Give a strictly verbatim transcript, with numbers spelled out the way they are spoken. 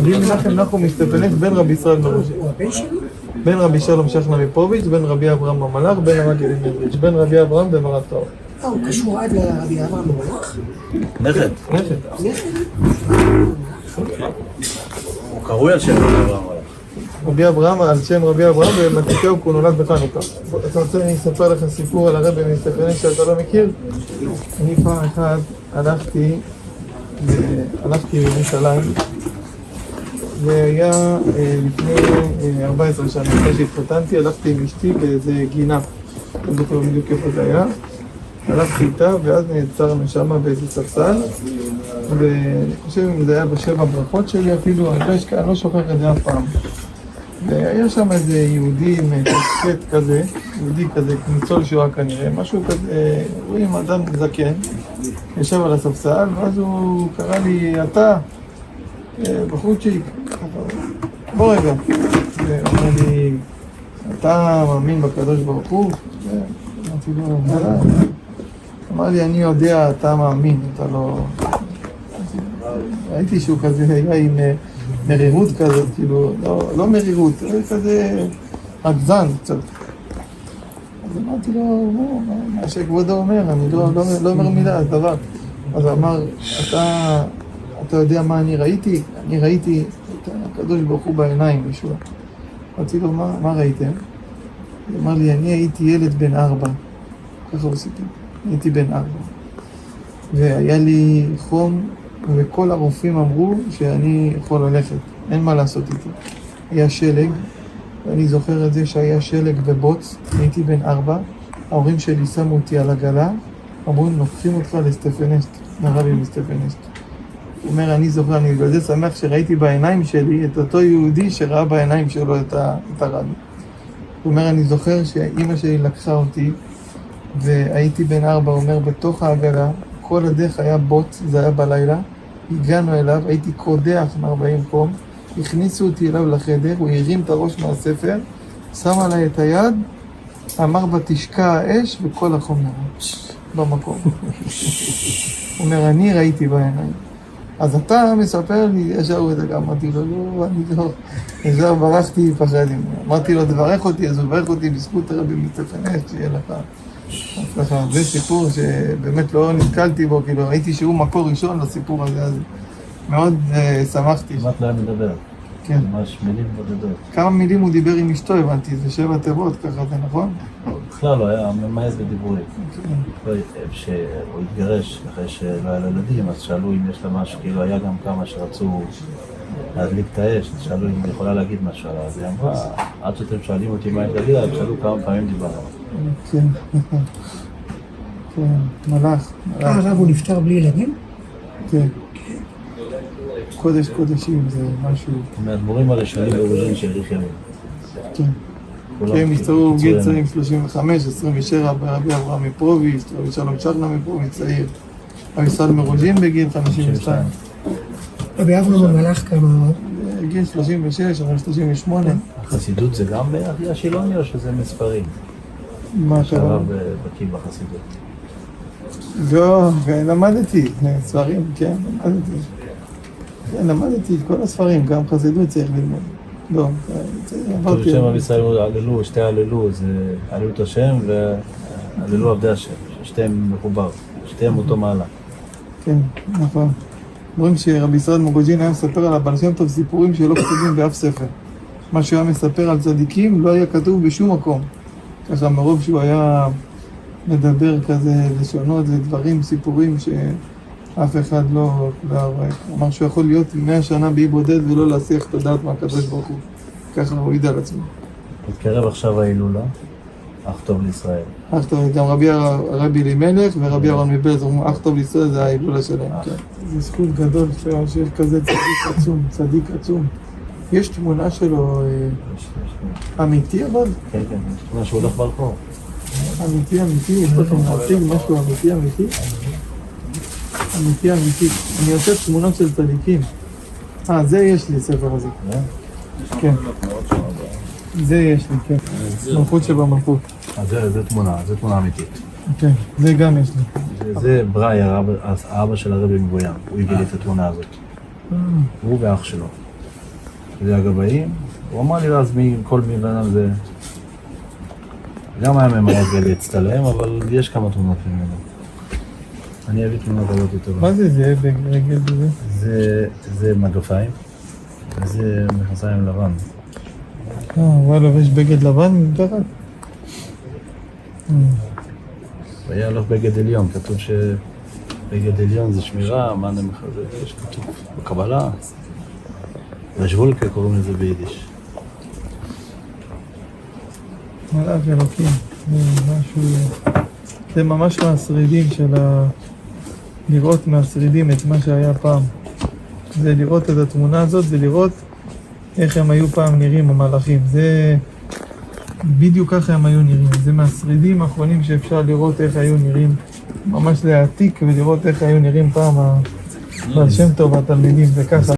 רבי מנחם נחום מסטפנס, בן רבי ישראל מרוז'ין. הוא הבן שלי? בן רבי שלום שחנה מפרוביץ', בן רבי אברהם המלאך, בן רבי אלימלך, בן רבי אברהם במרת טהור. אה, הוא קשור עד לרבי אברהם המלאך? נכד. נכד. הוא קרוי על שם רבי אברהם המלאך. רבי אברהם, על שם רבי אברהם, ומתתיהו כי הוא נולד בחנוכה. אתה רוצה אני אספר לך סיפור על הרבי מסטפנס שאתה לא מכיר? אני פעם אחת הלכתי, הלכתי לירושלים, והיה לפני ארבע עשרה שנה, אחרי שהתחתנתי, הלכתי עם אשתי באיזה גינה, לא זוכר בדיוק איפה זה היה, הלכתי איתה ואז נעצרנו שמה באיזה ספסל, ואני חושב אם זה היה בשבע ברכות שלי אפילו, אני לא שוכח את זה אף פעם. והיה שם איזה יהודי מתפקד כזה, יהודי כזה, ניצול שואה כנראה, משהו כזה, רואים אדם זקן, ישב על הספסל, ואז הוא קרא לי, אתה, בחורצ'יק, בוא רגע. ואומר לי, אתה מאמין בקדוש ברוך הוא? אמרתי לו, אמר לי, אני יודע, אתה מאמין, אתה לא... ראיתי שהוא כזה היה עם מרירות כזאת, כאילו, לא מרירות, כזה רגזן קצת. אז אמרתי לו, מה שכבודו אומר, אני לא אומר מילה, דבר. אז הוא אמר, אתה... אתה יודע מה אני ראיתי? אני ראיתי את הקדוש ברוך הוא בעיניים, ישוע. אמרתי לו, מה, מה ראיתם? הוא אמר לי, אני הייתי ילד בן ארבע. ככה הוא סיפר. הייתי בן ארבע. והיה לי חום, וכל הרופאים אמרו שאני יכול ללכת. אין מה לעשות איתי. היה שלג, ואני זוכר את זה שהיה שלג בבוץ. הייתי בן ארבע. ההורים שלי שמו אותי על הגלה. אמרו, נופחים אותך לסטפנסט, לרבי מסטפנסט. הוא אומר, אני זוכר, אני בזה שמח שראיתי בעיניים שלי את אותו יהודי שראה בעיניים שלו את, ה, את הרבי. הוא אומר, אני זוכר שאימא שלי לקחה אותי, והייתי בן ארבע, הוא אומר, בתוך העגלה, כל הדרך היה בוט, זה היה בלילה, הגענו אליו, הייתי קודח מארבעים קום, הכניסו אותי אליו לחדר, הוא הרים את הראש מהספר, שם עליי את היד, אמר בתשקע האש וכל החום נרד במקום. הוא אומר, אני ראיתי בעיניים. אז אתה מספר לי, ישר הוא את זה, אמרתי לו, לא, אני לא, ישר ברחתי, פחדים. אמרתי לו, תברך אותי, אז הוא ברך אותי בזכות הרבי מסטפנס, שיהיה לך. אז ככה, זה סיפור שבאמת לא נתקלתי בו, כאילו, ראיתי שהוא מקור ראשון לסיפור הזה, אז מאוד שמחתי. כמעט לא היה מדבר. כן. ממש מילים בודדות. כמה מילים הוא דיבר עם אשתו, הבנתי, זה שבע תיבות, ככה זה נכון? בכלל לא היה ממאס בדיבורים. כשהוא התגרש, אחרי שלא היה לו ילדים, אז שאלו אם יש לה משהו, כאילו היה גם כמה שרצו להדליק את האש, שאלו אם היא יכולה להגיד משהו עליו, אז היא אמרה, עד שאתם שואלים אותי מה היא תגיד, אז שאלו כמה פעמים דיברנו. כן, כן, מלאך. אה, הרב הוא נפטר בלי ילדים? כן. קודש קודשים זה משהו... מהדבורים הראשונים ברוז'ין שהאריך ימים. כן. כן, מסתובבו גיל צעיר שלושים וחמש, עשרים ושבע, רבי אברהם מפרוביץ', רבי שלום שחנה מפרוביץ' צעיר. רבי ישראל מרוז'ין בגיל חמישים ושתיים. רבי אברהם המלאך כמה? גיל שלושים ושש, אבל שלושים ושמונה. החסידות זה גם באחי השילוני או שזה מספרים? מה קרה? שהרב בקיא בחסידות. לא, למדתי, ספרים, כן, למדתי. כן, למדתי את כל הספרים, גם חסידות צריך ללמוד. לא, כל שם רבי ישראל הללו, שתי הללו, זה הללו את השם והללו עבדי השם, שתיהם מחובר, שתיהם אותו מעלה. כן, נכון. אומרים שרבי ישראל מרוז'ין היה מספר על הבעל שם טוב סיפורים שלא כתובים באף ספר. מה שהוא היה מספר על צדיקים לא היה כתוב בשום מקום. ככה מרוב שהוא היה מדבר כזה לשונות ודברים, סיפורים שאף אחד לא... אמר שהוא יכול להיות מאה שנה באי בודד ולא להסיח את הדעת מהקדוש ברוך הוא. ככה הוא ידע על עצמו. התקרב עכשיו ההילולה, אך טוב לישראל. אך טוב, גם רבי הרבי אלימלך ורבי אהרון מבעלז אומרים אך טוב לישראל, זה ההילולה שלהם. זה זכות גדול שיש כזה צדיק עצום, צדיק עצום. יש תמונה שלו אמיתי אבל? כן, כן, יש תמונה שהוא הולך ברחוב. אמיתי, אמיתי, יש לכם להציג משהו אמיתי, אמיתי? אמיתי, אמיתי. אני עושה תמונות של צדיקים. אה, זה יש לי, ספר הזה. כן. זה יש לי, כן. מלכות שבמלכות. אז זה תמונה, זה תמונה אמיתית. כן, זה גם יש לי. זה בראי, האבא של הרבי מבוים. הוא הביא לי את התמונה הזאת. הוא ואח שלו. שזה הגבאים. הוא אמר לי אז מכל מי בן זה... גם היה ממהר להצטלם, אבל יש כמה תמונות ממנו. אני אביא תמונה כזאת יותר. מה זה זה ברגל בזה? זה, זה מגפיים, וזה מכנסיים לבן. אה, הוא היה לובש בגד לבן מתחת? והיה לו בגד עליון, כתוב שבגד עליון זה שמירה, מה אני מחזק, יש כתוב בקבלה. ושבולקה קוראים לזה ביידיש. מלאך אלוקים, זה משהו... זה ממש מהשרידים של ה... לראות מהשרידים את מה שהיה פעם. זה לראות את התמונה הזאת ולראות איך הם היו פעם נראים המלאכים. זה בדיוק ככה הם היו נראים. זה מהשרידים האחרונים שאפשר לראות איך היו נראים. ממש להעתיק ולראות איך היו נראים פעם הבעל שם טוב והתלמידים. זה ככה.